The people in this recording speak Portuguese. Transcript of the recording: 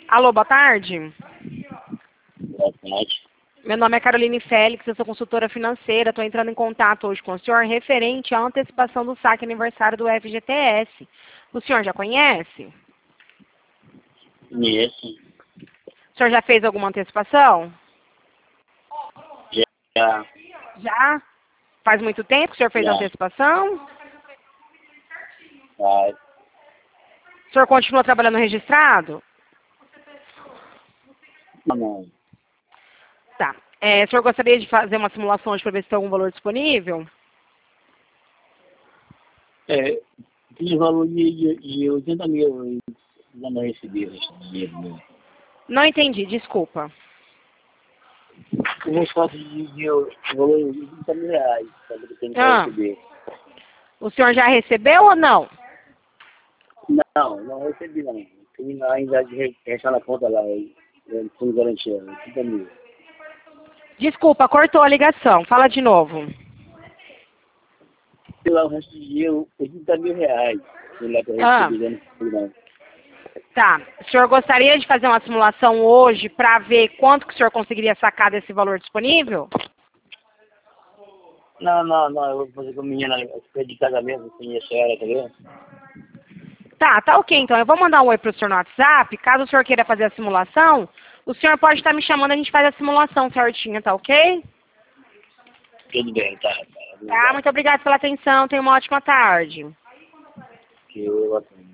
Alô, boa tarde. Boa tarde. Meu nome é Caroline Félix, eu sou consultora financeira. Estou entrando em contato hoje com o senhor referente à antecipação do saque aniversário do FGTS. O senhor já conhece? Conheço. O senhor já fez alguma antecipação? Já. Já? Faz muito tempo que o senhor fez a Já. antecipação? Faz. O senhor continua trabalhando registrado? Não. Tá. O senhor gostaria de fazer uma simulação hoje para ver se tem algum valor disponível? Tinha valor de 80 mil. Ainda não recebi esse dinheiro meu. Não entendi, desculpa. O resposta de valor de 80 mil reais. Sabe que eu tenho que Ah, receber. o senhor já recebeu ou não? Não recebi não. Tem ainda de restar na conta lá. Fundo garantia. 80 mil. Desculpa, cortou a ligação. Fala de novo. Sei lá, o resto de dinheiro, 80 mil reais. Sei lá, para Ah, receber, não. tá. O senhor gostaria de fazer uma simulação hoje para ver quanto que o senhor conseguiria sacar desse valor disponível? Não. Eu vou fazer com a menina de casamento, conheço ela, entendeu? Tá ok, então. Eu vou mandar um oi pro senhor no WhatsApp. Caso o senhor queira fazer a simulação, o senhor pode estar me chamando, a gente faz a simulação certinha, tá ok? Tudo bem, tá. Tá, muito obrigada pela atenção. Tenha uma ótima tarde. Que eu